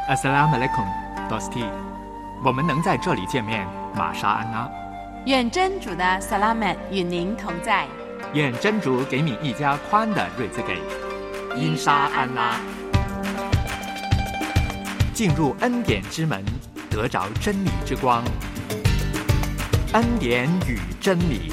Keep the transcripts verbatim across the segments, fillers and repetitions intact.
Assalamu alaikum, Dosti。我们能在这里见面，玛莎安拉。 愿真主的萨拉曼与您同在。 愿真主给你一家宽的瑞兹给。因沙安拉。进入恩典之门，得着真理之光。恩典与真理。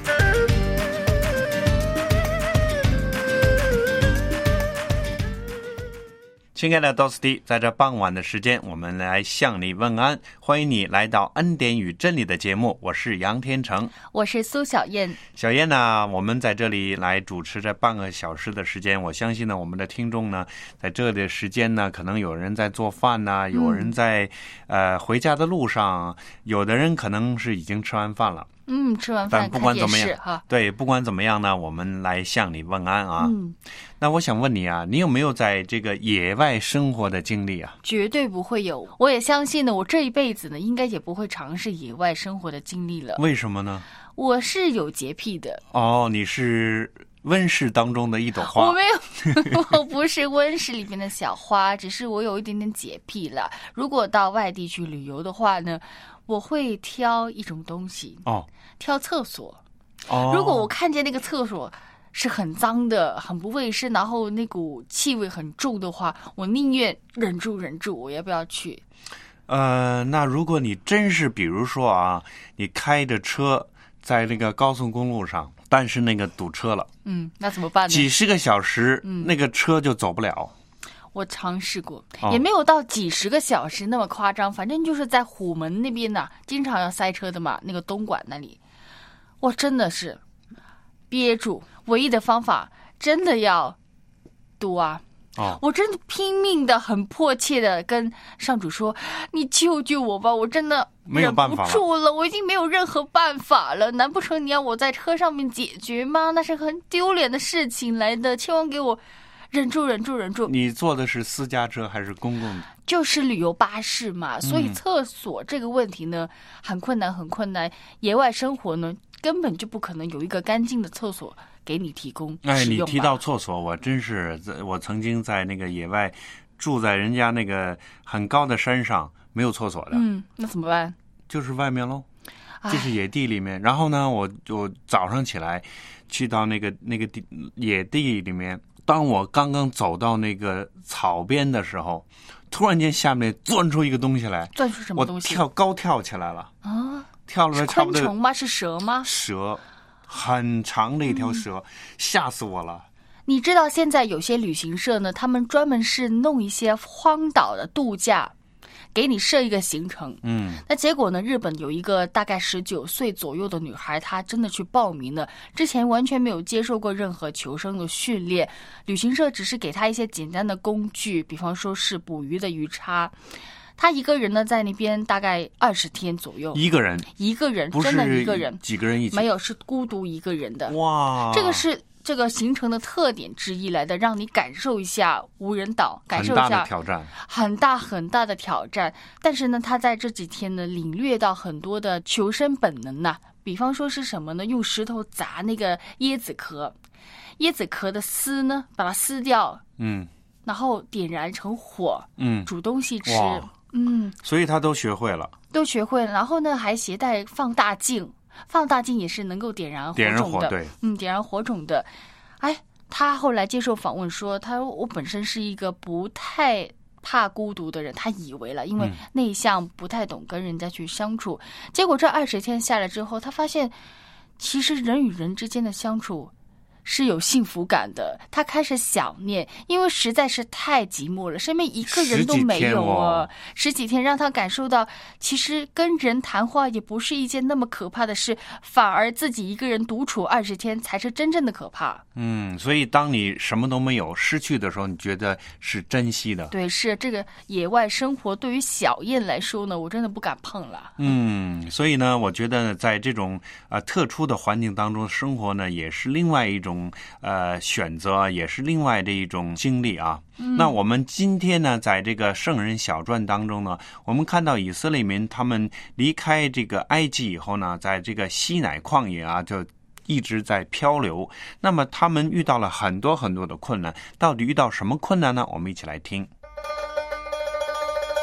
亲爱的 Dosti， 在这傍晚的时间，我们来向你问安，欢迎你来到恩典与真理的节目，我是杨天成， 我是苏小燕。 小燕呢，我们在这里来主持这半个小时的时间，我相信呢，我们的听众呢，在这里的时间呢，可能有人在做饭呢，有人在、嗯、呃回家的路上，有的人可能是已经吃完饭了。 嗯，吃完饭但不管怎么样哈， 对，不管怎么样呢，我们来向你问安啊。 嗯， 那我想问你啊，你有没有在这个野外生活的经历啊？ 绝对不会有，我也相信呢，我这一辈子呢，应该也不会尝试野外生活的经历了。 为什么呢？ 我是有洁癖的。 哦，你是温室当中的一朵花。 我没有，我不是温室里面的小花，只是我有一点点洁癖了。如果到外地去旅游的话呢，我会挑一种东西哦， 挑厕所。 哦， 如果我看见那个厕所是很脏的、很不卫生，然后那股气味很重的话，我宁愿忍住忍住，我要不要去？ 呃，那如果你真是比如说啊，你开着车在那个高速公路上，但是那个堵车了， 嗯，那怎么办呢？ 几十个小时， 嗯， 那个车就走不了。 我尝试过， 哦， 也没有到几十个小时那么夸张，反正就是在虎门那边呢，经常要塞车的嘛，那个东莞那里，我真的是憋住，唯一的方法真的要读啊。 哦， 我真的拼命的、很迫切的跟上主说：“你救救我吧！我真的忍不住了，我已经没有任何办法了。难不成你要我在车上面解决吗？那是很丢脸的事情来的，千万给我忍住、忍住、忍住。” 你坐的是私家车还是公共的？ 就是旅游巴士嘛，所以厕所这个问题呢，嗯、很困难，很困难。野外生活呢，根本就不可能有一个干净的厕所给你提供。 哎，你提到厕所，我真是，我曾经在那个野外住在人家那个很高的山上，没有厕所的。 嗯，那怎么办？ 就是外面喽，就是野地里面。然后呢，我我早上起来去到那个那个地野地里面，当我刚刚走到那个草边的时候，突然间下面钻出一个东西来。 钻出什么东西？ 我跳高跳起来了啊！ 跳了差不多。 是昆虫吗？是蛇吗？ 蛇。很长的一条蛇，嗯，吓死我了。 你知道现在有些旅行社呢，他们专门是弄一些荒岛的度假，给你设一个行程。 嗯， 那结果呢，日本有一个大概十九岁左右的女孩，她真的去报名了，之前完全没有接受过任何求生的训练，旅行社只是给她一些简单的工具，比方说是捕鱼的鱼叉。他一个人呢，在那边大概二十天左右。 一个人， 一个人， 不是真的一个人， 几个人一起？ 没有，是孤独一个人的。 哇， 这个是这个行程的特点之一来的，让你感受一下无人岛，感受一下很大的挑战， 很大很大的挑战。但是呢，他在这几天呢，领略到很多的求生本能呐、啊。比方说是什么呢？用石头砸那个椰子壳，椰子壳的丝呢，把它撕掉， 嗯， 然后点燃成火， 嗯， 煮东西吃。 嗯，所以他都学会了， 都学会了。然后呢，还携带放大镜，放大镜也是能够点燃火种的， 点燃火，对， 嗯，点燃火种的。哎，他后来接受访问说，他我本身是一个不太怕孤独的人，他以为了，因为内向，不太懂跟人家去相处。嗯、结果这二十天下来之后，他发现，其实人与人之间的相处是有幸福感的。他开始想念，因为实在是太寂寞了，身边一个人都没有啊。十几天让他感受到，其实跟人谈话也不是一件那么可怕的事，反而自己一个人独处二十天才是真正的可怕。 嗯，所以当你什么都没有失去的时候，你觉得是珍惜的。 对，是这个野外生活对于小燕来说呢，我真的不敢碰了。 嗯，所以呢，我觉得在这种呃特殊的环境当中生活呢，也是另外一种。呃，选择也是另外的一种经历啊。嗯、那我们今天呢，在这个圣人小传当中呢，我们看到以色列民他们离开这个埃及以后呢，在这个西乃旷野啊，就一直在漂流。那么他们遇到了很多很多的困难，到底遇到什么困难呢？我们一起来听。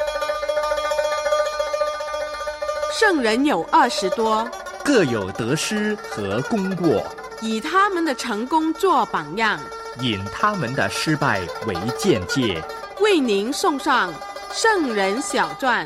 圣人有二十多， 各有得失和功过， 以他们的成功做榜样， 引他们的失败为鉴戒， 为您送上圣人小传。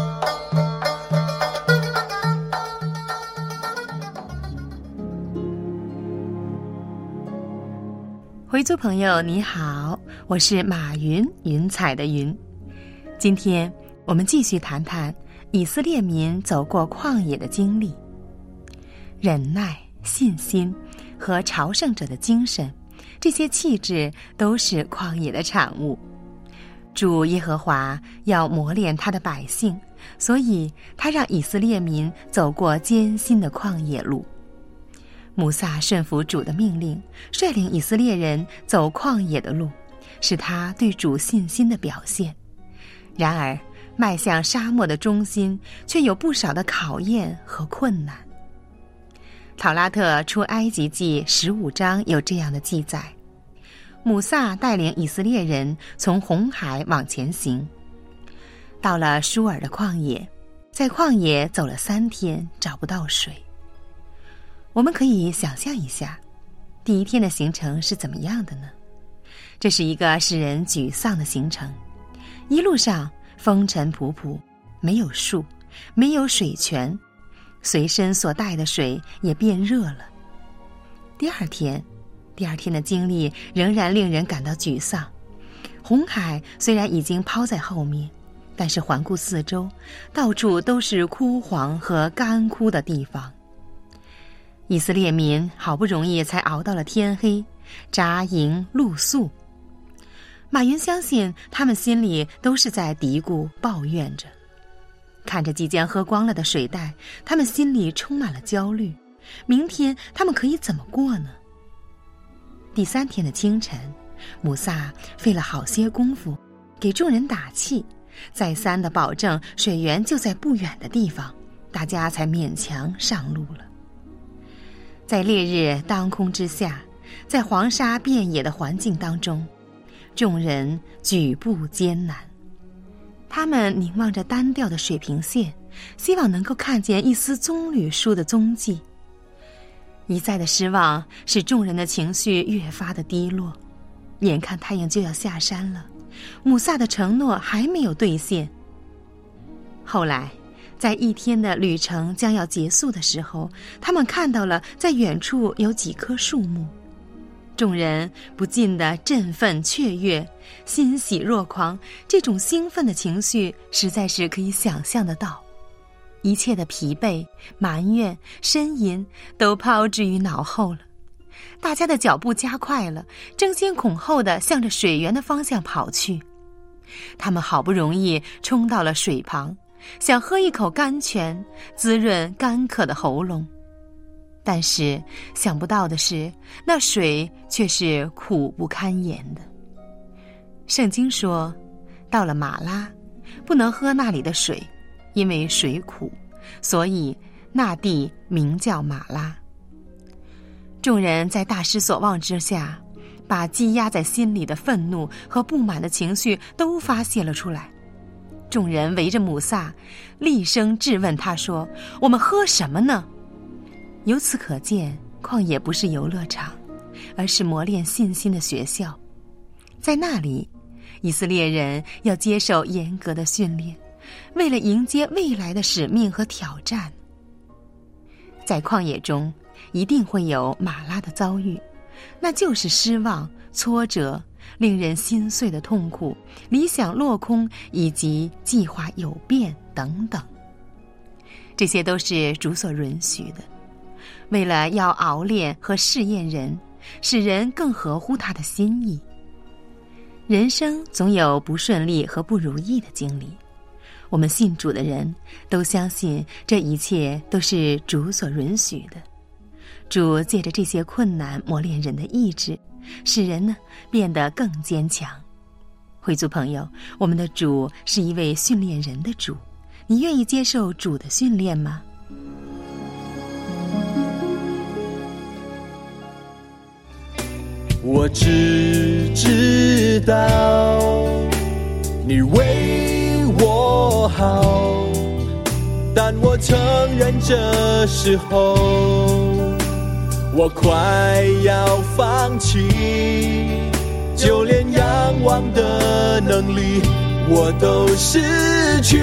回族朋友你好，我是马云，云彩的云。今天我们继续谈谈以色列民走过旷野的经历。忍耐、信心和朝圣者的精神，这些气质都是旷野的产物。主耶和华要磨练他的百姓，所以他让以色列民走过艰辛的旷野路。母萨顺服主的命令，率领以色列人走旷野的路，是他对主信心的表现。然而迈向沙漠的中心却有不少的考验和困难。讨拉特出埃及记十五章有这样的记载：母萨带领以色列人从红海往前行，到了舒尔的旷野，在旷野走了三天，找不到水。我们可以想象一下，第一天的行程是怎么样的呢？这是一个使人沮丧的行程，一路上风尘仆仆，没有树，没有水泉，随身所带的水也变热了。第二天，第二天的经历仍然令人感到沮丧。红海虽然已经抛在后面，但是环顾四周，到处都是枯黄和干枯的地方。以色列民好不容易才熬到了天黑，扎营露宿。马云相信他们心里都是在嘀咕抱怨着，看着即将喝光了的水袋，他们心里充满了焦虑。明天他们可以怎么过呢？第三天的清晨，母萨费了好些功夫给众人打气，再三的保证水源就在不远的地方，大家才勉强上路了。在烈日当空之下，在黄沙遍野的环境当中，众人举步艰难。他们凝望着单调的水平线，希望能够看见一丝棕榈树的踪迹。一再的失望使众人的情绪越发的低落。眼看太阳就要下山了，母萨的承诺还没有兑现。后来在一天的旅程将要结束的时候，他们看到了在远处有几棵树木，众人不禁地振奋雀跃，欣喜若狂。这种兴奋的情绪实在是可以想象得到，一切的疲惫、埋怨、呻吟都抛之于脑后了。大家的脚步加快了，争先恐后地向着水源的方向跑去。他们好不容易冲到了水旁，想喝一口甘泉，滋润干渴的喉咙。但是想不到的是，那水却是苦不堪言的。圣经说，到了马拉，不能喝那里的水，因为水苦，所以那地名叫马拉。众人在大失所望之下，把积压在心里的愤怒和不满的情绪都发泄了出来。众人围着母萨，厉声质问他说：“我们喝什么呢？”由此可见，旷野不是游乐场，而是磨练信心的学校。在那里，以色列人要接受严格的训练，为了迎接未来的使命和挑战。在旷野中，一定会有马拉的遭遇，那就是失望、挫折、令人心碎的痛苦、理想落空以及计划有变等等。这些都是主所允许的，为了要熬炼和试验人，使人更合乎他的心意。人生总有不顺利和不如意的经历，我们信主的人都相信这一切都是主所允许的。主借着这些困难磨练人的意志，使人呢变得更坚强。会族朋友，我们的主是一位训练人的主，你愿意接受主的训练吗？ 我只知道你为我好，但我曾愿这时候我快要放弃，就连仰望的能力我都失去。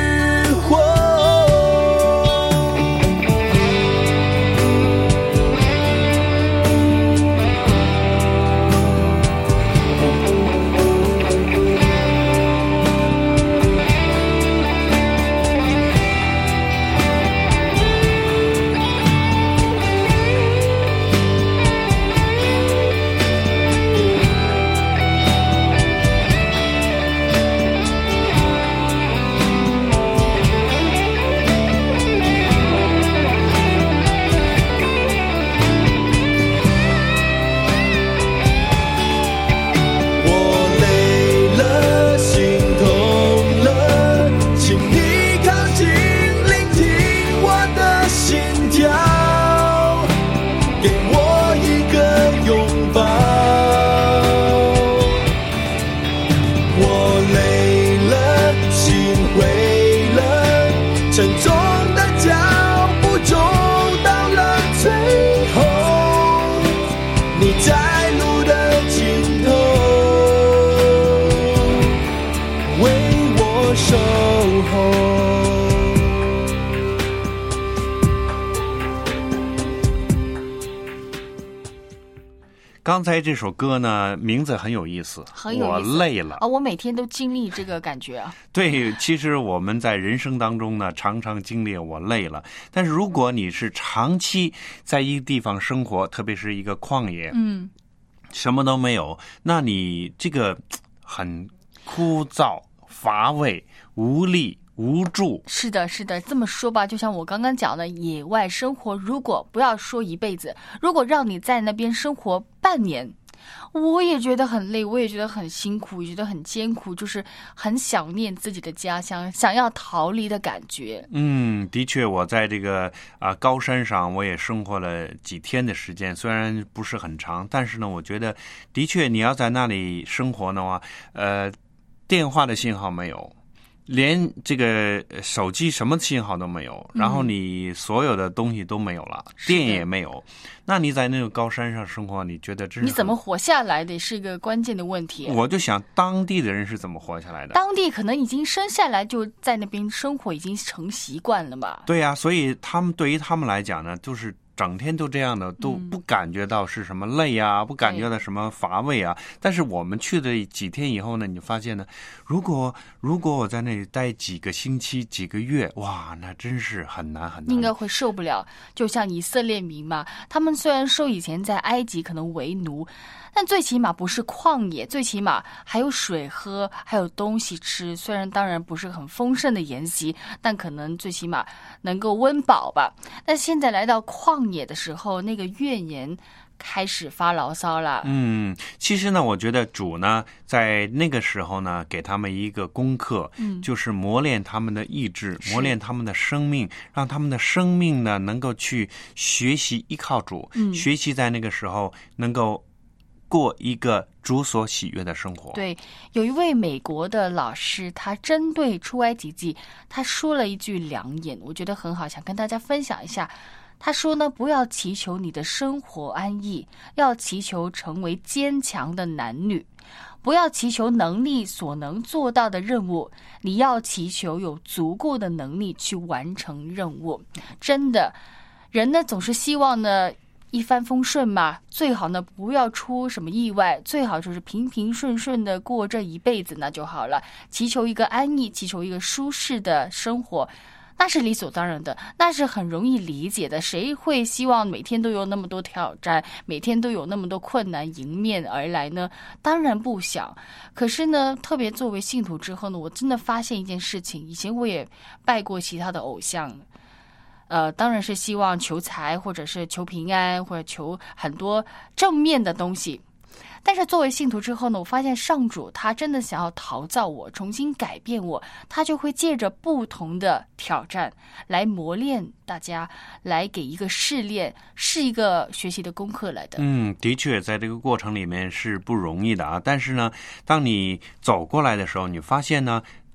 刚才这首歌呢，名字很有意思， 很有意思， 我累了啊！我每天都经历这个感觉啊。 对，其实我们在人生当中呢，常常经历我累了。但是如果你是长期在一个地方生活，特别是一个旷野， 嗯， 什么都没有，那你这个很枯燥、乏味、无力。无助。 是的，是的，这么说吧，就像我刚刚讲的，野外生活，如果不要说一辈子，如果让你在那边生活半年，我也觉得很累，我也觉得很辛苦，也觉得很艰苦，就是很想念自己的家乡，想要逃离的感觉。 嗯，的确，我在这个啊、呃、高山上，我也生活了几天的时间，虽然不是很长，但是呢，我觉得的确你要在那里生活的话，呃，电话的信号没有。连这个手机什么信号都没有，然后你所有的东西都没有了，嗯、电也没有，那你在那个高山上生活，你觉得这是你怎么活下来的是一个关键的问题。 我就想当地的人是怎么活下来的？ 当地可能已经生下来就在那边生活，已经成习惯了吧？ 对呀、啊，所以他们对于他们来讲呢，就是整天都这样的，都不感觉到是什么累啊，嗯、不感觉到什么乏味啊。但是我们去的几天以后呢，你就发现呢，如果如果我在那里待几个星期、几个月，哇，那真是很难很难。 应该会受不了。就像以色列民嘛，他们虽然说以前在埃及可能为奴，但最起码不是旷野，最起码还有水喝，还有东西吃。虽然当然不是很丰盛的筵席，但可能最起码能够温饱吧。但现在来到旷野的时候，那个怨言开始发牢骚了。 嗯，其实呢，我觉得主呢，在那个时候呢，给他们一个功课，嗯，就是磨练他们的意志，磨练他们的生命，让他们的生命呢，能够去学习依靠主，嗯，学习在那个时候能够过一个主所喜悦的生活。 对，有一位美国的老师，他针对出埃及记，他说了一句良言，我觉得很好，想跟大家分享一下。他说呢，不要祈求你的生活安逸，要祈求成为坚强的男女。不要祈求能力所能做到的任务，你要祈求有足够的能力去完成任务。真的，人呢总是希望呢一帆风顺嘛，最好呢不要出什么意外，最好就是平平顺顺的过这一辈子那就好了。祈求一个安逸，祈求一个舒适的生活，那是理所当然的，那是很容易理解的。谁会希望每天都有那么多挑战，每天都有那么多困难迎面而来呢？当然不想。可是呢，特别作为信徒之后呢，我真的发现一件事情，以前我也拜过其他的偶像，呃，当然是希望求财，或者是求平安，或者求很多正面的东西。但是作为信徒之后呢，我发现上主他真的想要陶造我，重新改变我，他就会借着不同的挑战来磨练大家，来给一个试炼，是一个学习的功课来的。 嗯，的确在这个过程里面是不容易的啊。但是呢，当你走过来的时候，你发现呢，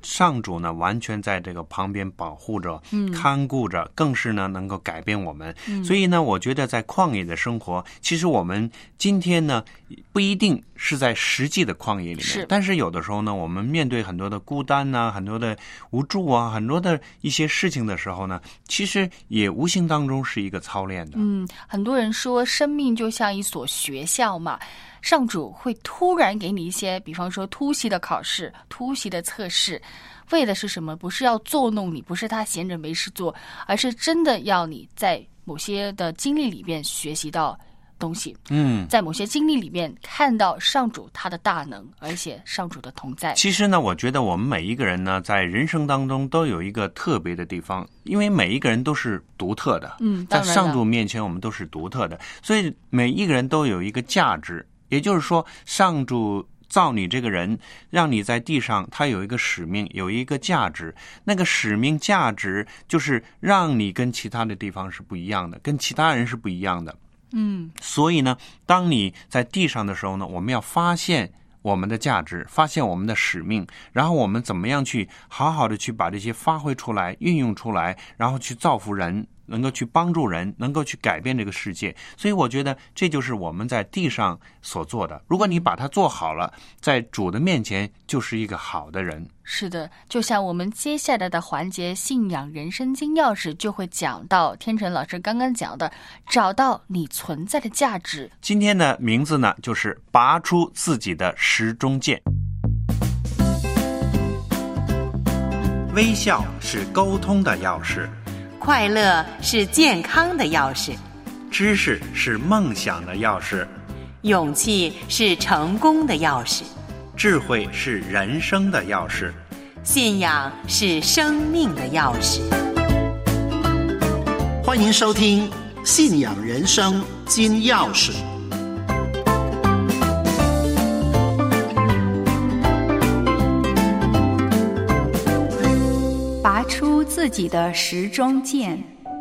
上主呢完全在这个旁边保护着、 嗯、 看顾着，更是呢能够改变我们、 嗯、 所以呢我觉得在旷野的生活，其实我们今天呢不一定是在实际的旷野里面， 是但是有的时候呢我们面对很多的孤单啊，很多的无助啊，很多的一些事情的时候呢，其实也无形当中是一个操练的。 嗯，很多人说生命就像一所学校嘛，上主会突然给你一些，比方说突袭的考试、突袭的测试，为的是什么？不是要作弄你，不是他闲着没事做，而是真的要你在某些的经历里面学习到东西， 嗯， 在某些经历里面看到上主他的大能，而且上主的同在。 其实呢，我觉得我们每一个人呢，在人生当中都有一个特别的地方，因为每一个人都是独特的， 嗯， 在上主面前我们都是独特的，所以每一个人都有一个价值。也就是说，上主造你这个人，让你在地上，他有一个使命，有一个价值。那个使命价值就是让你跟其他的地方是不一样的，跟其他人是不一样的。 嗯， 所以呢，当你在地上的时候呢，我们要发现我们的价值，发现我们的使命，然后我们怎么样去好好的去把这些发挥出来，运用出来，然后去造福人，能够去帮助人，能够去改变这个世界。所以我觉得这就是我们在地上所做的。如果你把它做好了，在主的面前就是一个好的人。 是的，就像我们接下来的环节信仰人生金钥匙就会讲到天成老师刚刚讲的，找到你存在的价值。 今天的名字呢，就是拔出自己的时钟剑。微笑是沟通的钥匙， 快乐是健康的钥匙， 知识是梦想的钥匙， 勇气是成功的钥匙， 智慧是人生的钥匙， 信仰是生命的钥匙。 欢迎收听《信仰人生金钥匙》。 拔出自己的时钟剑。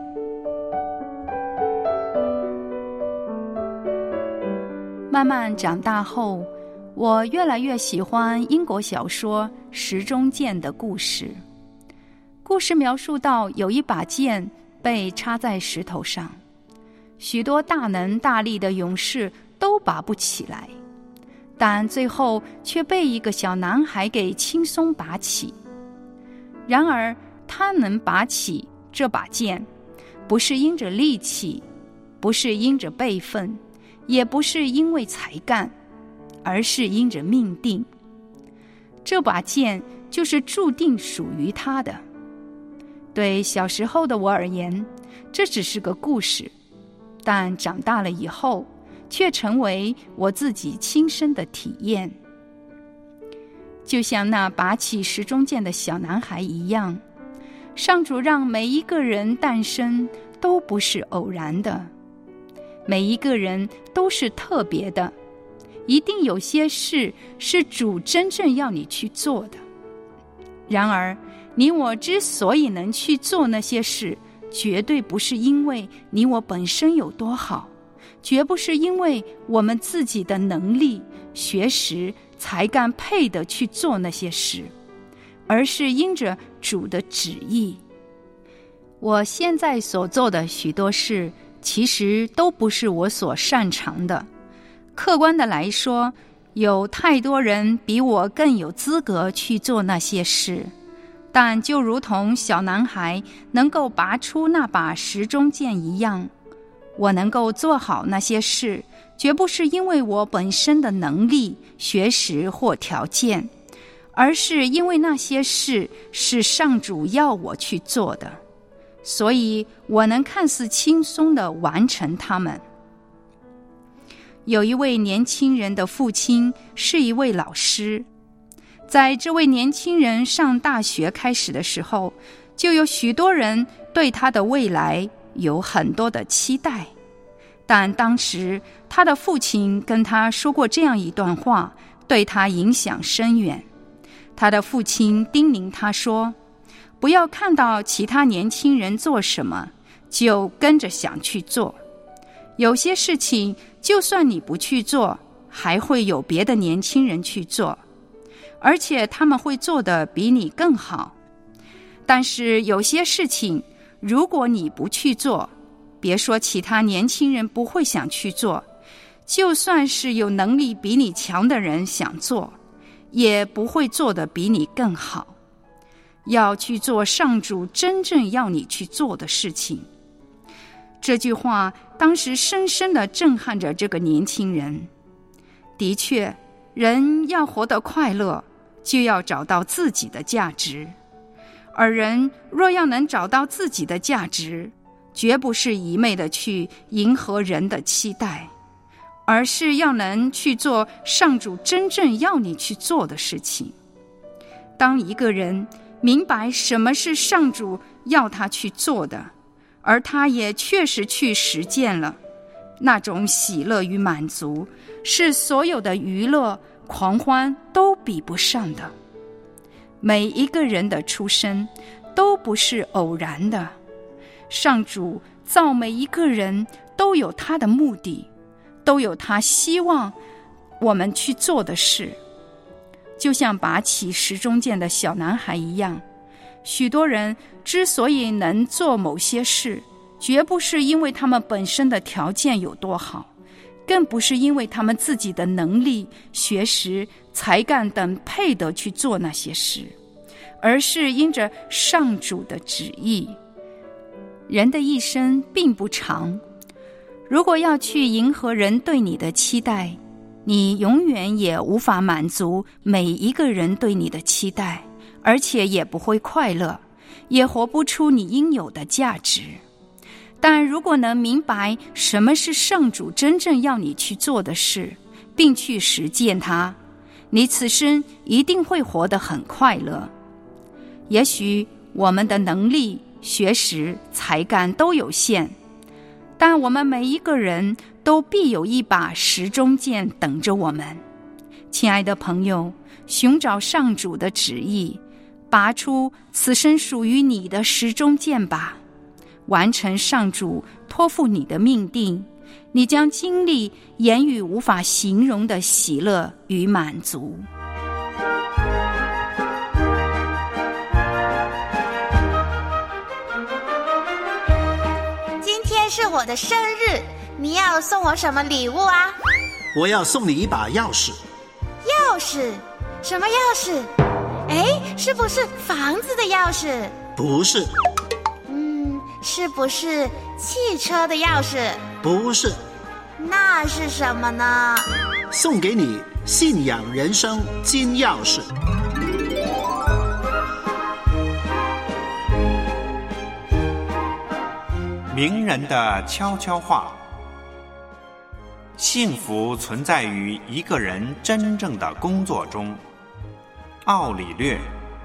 慢慢长大后，我越来越喜欢英国小说《时钟剑》的故事。故事描述到，有一把剑被插在石头上，许多大能大力的勇士都拔不起来，但最后却被一个小男孩给轻松拔起。然而他能拔起这把剑，不是因着力气，不是因着辈分，也不是因为才干，而是因着命定。这把剑就是注定属于他的。对小时候的我而言，这只是个故事，但长大了以后，却成为我自己亲身的体验。就像那拔起时钟剑的小男孩一样，上主让每一个人诞生都不是偶然的，每一个人都是特别的，一定有些事是主真正要你去做的。然而你我之所以能去做那些事，绝对不是因为你我本身有多好，绝不是因为我们自己的能力、学识、才干配得去做那些事，而是因着主的旨意。我现在所做的许多事，其实都不是我所擅长的。客观的来说，有太多人比我更有资格去做那些事，但就如同小男孩能够拔出那把时钟剑一样，我能够做好那些事，绝不是因为我本身的能力、学识或条件，而是因为那些事是上主要我去做的，所以我能看似轻松地完成它们。有一位年轻人的父亲是一位老师，在这位年轻人上大学开始的时候，就有许多人对他的未来有很多的期待。但当时他的父亲跟他说过这样一段话，对他影响深远。他的父亲叮咛他说，不要看到其他年轻人做什么就跟着想去做，有些事情就算你不去做，还会有别的年轻人去做， 而且他们会做得比你更好。但是有些事情，如果你不去做，别说其他年轻人不会想去做，就算是有能力比你强的人想做，也不会做得比你更好。要去做上主真正要你去做的事情。这句话当时深深地震撼着这个年轻人。的确，人要活得快乐，就要找到自己的价值。而人若要能找到自己的价值，绝不是一昧地去迎合人的期待，而是要能去做上主真正要你去做的事情。当一个人明白什么是上主要他去做的，而他也确实去实践了，那种喜乐与满足是所有的娱乐狂欢都比不上的。每一个人的出生都不是偶然的，上主造每一个人都有他的目的，都有他希望我们去做的事。就像拔起时钟剑的小男孩一样，许多人之所以能做某些事，绝不是因为他们本身的条件有多好，更不是因为他们自己的能力、学识、才干等配得去做那些事，而是因着上主的旨意。人的一生并不长，如果要去迎合人对你的期待，你永远也无法满足每一个人对你的期待，而且也不会快乐，也活不出你应有的价值。但如果能明白什么是上主真正要你去做的事，并去实践它，你此生一定会活得很快乐。也许我们的能力、学识、才干都有限，但我们每一个人都必有一把时钟剑等着我们。亲爱的朋友，寻找上主的旨意，拔出此生属于你的时钟剑吧，完成上主托付你的命定，你将经历言语无法形容的喜乐与满足。 今天是我的生日，你要送我什么礼物啊？ 我要送你一把钥匙。 钥匙？什么钥匙？哎，是不是房子的钥匙？ 不是。 嗯，是不是汽车的钥匙？ 不是。 那是什么呢？ 送给你信仰人生金钥匙。 名人的悄悄话。幸福存在于一个人真正的工作中。奥里略。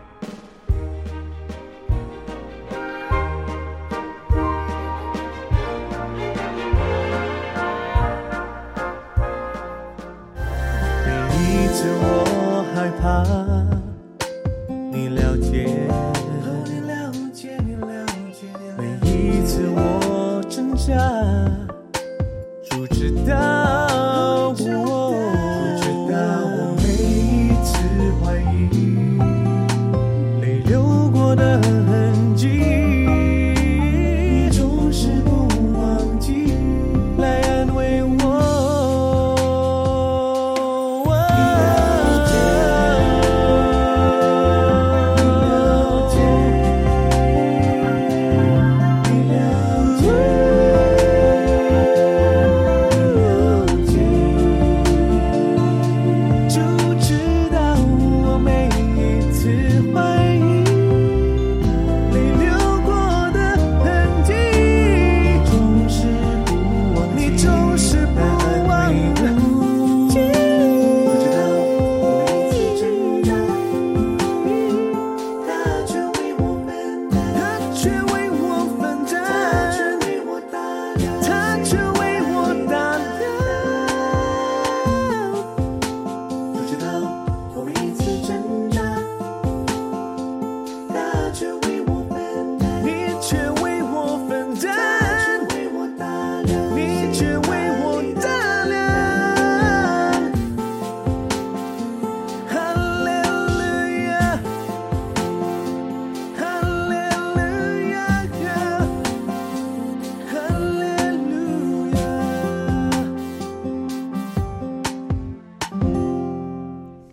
每一次我害怕，你了解，每一次我挣扎，主知道我，主知道我每一次怀疑，泪流过的痕迹，你总是不忘记来安慰我。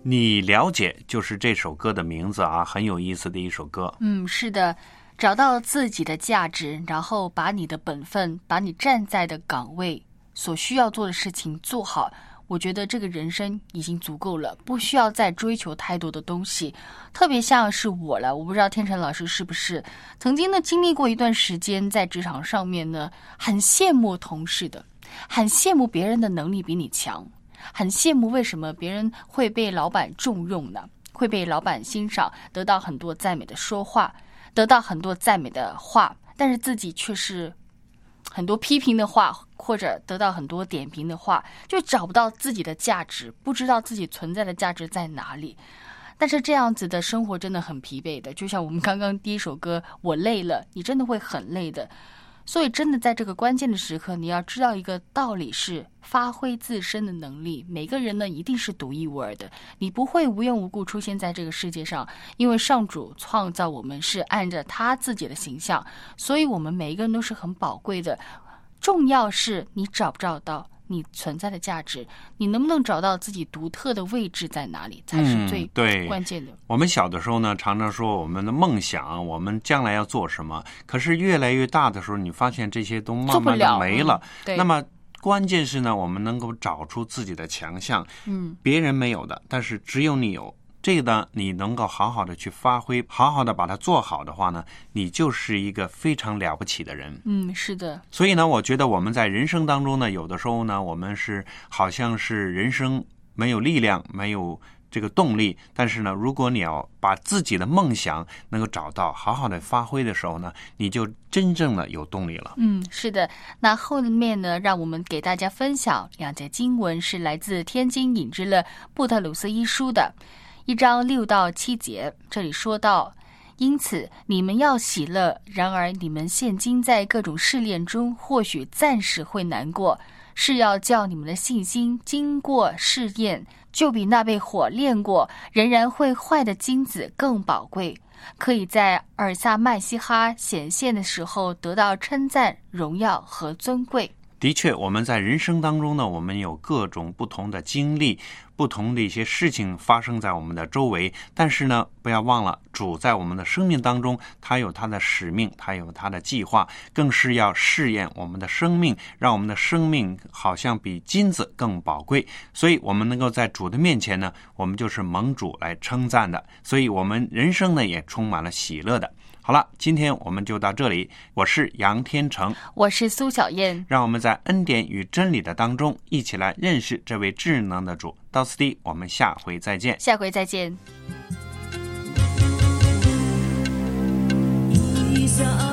你了解就是这首歌的名字啊，很有意思的一首歌。 嗯，是的，找到自己的价值，然后把你的本分，把你站在的岗位所需要做的事情做好，我觉得这个人生已经足够了，不需要再追求太多的东西。特别像是我了，我不知道天成老师是不是曾经呢经历过一段时间在职场上面呢，很羡慕同事的，很羡慕别人的能力比你强，很羡慕为什么别人会被老板重用呢，会被老板欣赏，得到很多赞美的说话，得到很多赞美的话，但是自己却是很多批评的话，或者得到很多点评的话，就找不到自己的价值，不知道自己存在的价值在哪里。但是这样子的生活真的很疲惫的，就像我们刚刚第一首歌我累了，你真的会很累的。所以真的在这个关键的时刻，你要知道一个道理，是发挥自身的能力。每个人呢一定是独一无二的，你不会无缘无故出现在这个世界上，因为上主创造我们是按着他自己的形象，所以我们每一个人都是很宝贵的。重要是你找不找到你存在的价值，你能不能找到自己独特的位置在哪里，才是最关键的。 嗯、我们小的时候呢，常常说我们的梦想，我们将来要做什么，可是越来越大的时候，你发现这些都慢慢的没了。 了嗯、 那么关键是呢，我们能够找出自己的强项， 嗯， 别人没有的，但是只有你有。这个呢，你能够好好的去发挥，好好的把它做好的话呢，你就是一个非常了不起的人。 嗯，是的。 所以呢，我觉得我们在人生当中呢，有的时候呢，我们是好像是人生没有力量，没有这个动力，但是呢，如果你要把自己的梦想能够找到，好好的发挥的时候呢，你就真正的有动力了。 嗯，是的。那后面呢，让我们给大家分享两节经文，是来自天津引之了布特鲁斯一书的一章六到七节。这里说到，因此你们要喜乐，然而你们现今在各种试炼中，或许暂时会难过，是要叫你们的信心经过试验，就比那被火炼过仍然会坏的金子更宝贵，可以在尔撒麦西哈显现的时候得到称赞、荣耀和尊贵。 的确，我们在人生当中呢，我们有各种不同的经历，不同的一些事情发生在我们的周围，但是呢，不要忘了，主在我们的生命当中，他有他的使命，他有他的计划，更是要试验我们的生命，让我们的生命好像比金子更宝贵。所以我们能够在主的面前呢，我们就是蒙主来称赞的，所以我们人生呢也充满了喜乐的。好了，今天我们就到这里。我是杨天成， 我是苏小燕， 让我们在恩典与真理的当中，一起来认识这位智能的主。到此地，我们下回再见。 下回再见。 一下